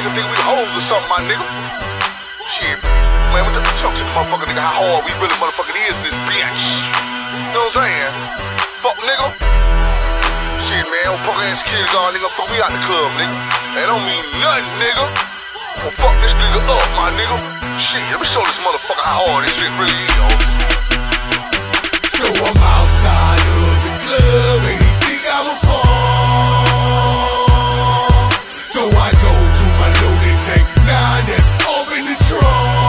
nigga think we hoes or something, my nigga. Shit, man, what the chumps in the motherfucker, nigga, how hard we really motherfucking is in this bitch. You know what I'm saying? Fuck, nigga. Shit, man, old punk ass security guard, nigga, fuck me out the club, nigga. That don't mean nothing, nigga. I'ma fuck this nigga up, my nigga. Shit, let me show this motherfucker how hard this shit really is, ho. So I'm outside of the club and he think I'm a pawn. So I go to my loaded tank, now that's off in the trunk.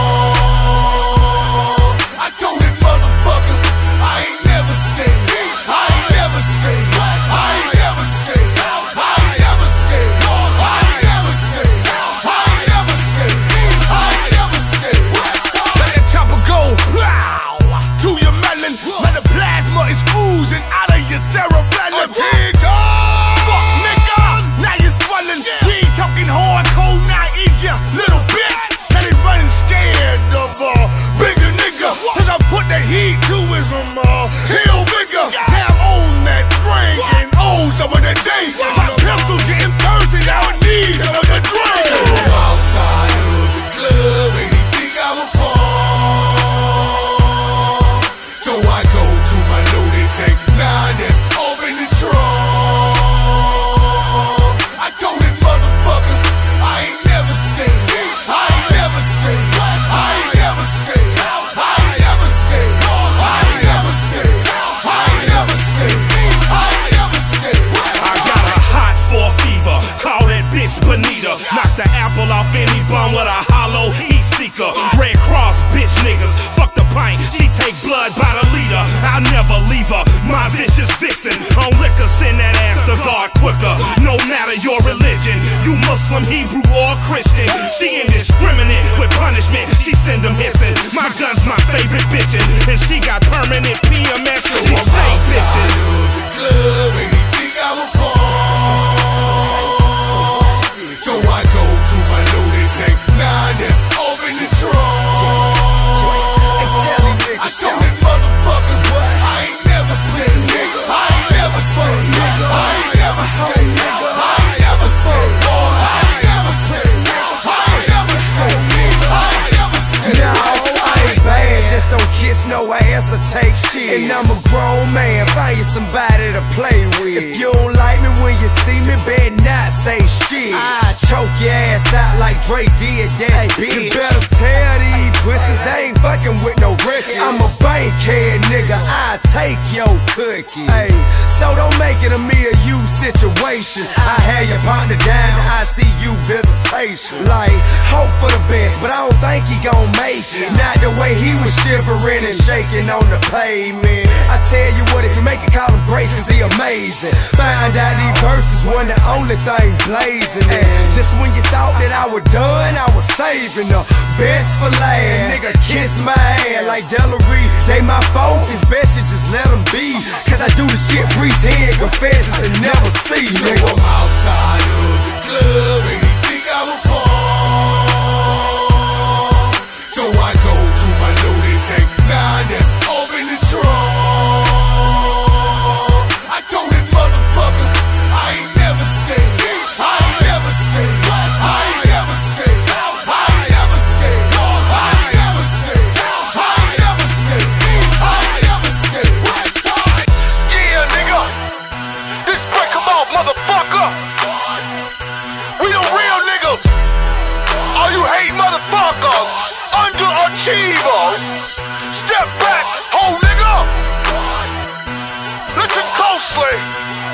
I told that motherfucker, I ain't never scared. I ain't never scared. I ain't never scared. I ain't never scared. I ain't never scared. I ain't never scared. I ain't never scared. Let that chopper go, wow, to your melon. Let the plasma is oozing out of your cerebellum. Fuck, nigga, now you're swelling. We ain't talking hardcore, now is ya, little bitch. That ain't running scared of bigger nigga. Cause I put the heat to his hill bigger. Have on that drink and own some of that day. My pistol's getting thirsty, now it needs some of the drink. So I'm outside of the club and he think I'm a pawn. So I go to my loaded tank, now that's off in the trunk. I told that motherfucker, I ain't never scared. I ain't never scared. I ain't never scared. I ain't never scared. I ain't never scared. I ain't never scared. I ain't never scared. I got a hot for fever, call that bitch Bonita. Knock the apple off any bum with a hollow heat seeker. Red Cross bitch niggas, fuck the pint, she take blood by the liter. I'll never leave her, my vicious vixen. On liquor, send that ass to God quicker. No matter your religion, you Muslim, Hebrew, or Christian. She indiscriminate with punishment, she send them hissing. My gun's my favorite bitchin', and she got permanent PMS, so she stay bitchin'. The club and he think I'm a pawn. So I go to my loaded tank, now that's off in the trunk. I told that motherfucker, I ain't never scared, nigga. I ain't never scared, nigga. I ain't never scared, nigga. I ain't never scared, boy. I ain't never scared, nigga. I ain't never scared, nigga. I ain't never scared. No, I ain't bad, just don't kiss no ass or take shit. And I'm a grown man, find you somebody to play with. If you don't like me when you see me, better not say shit. I choke your ass out like Dre did that bitch. You better tell these pussies they ain't fucking with no record. I'm a bankhead nigga, I take your cookies. Hey, so don't make it a me or you situation. I had your partner down, I see you visitation. Like, hope for the best, but I don't think he gon' make it. Not the way he was shivering and shaking on the pavement. I tell you what, if you make it, call him Grace, cause he amazing. Find out these verses wasn't the only thing blazing. And just when you thought that I was done, I was saving the best for last. Nigga, kiss my ass like Delary. They my focus, best you just let them be. Cause I do the shit pretend, confessions and never see, So nigga. I'm outside of the club and he think I'm a pawn. So I go to my loaded tank, now that's off in the trunk. I told that motherfucker, I ain't never scared. I ain't never scared. I ain't never scared. I ain't never scared. I ain't never scared. I ain't never scared. I ain't never scared. Yeah, nigga. This break, come on, motherfucker. We the real niggas. All you hate motherfuckers, underachievers. Step back, ho nigga. Listen closely.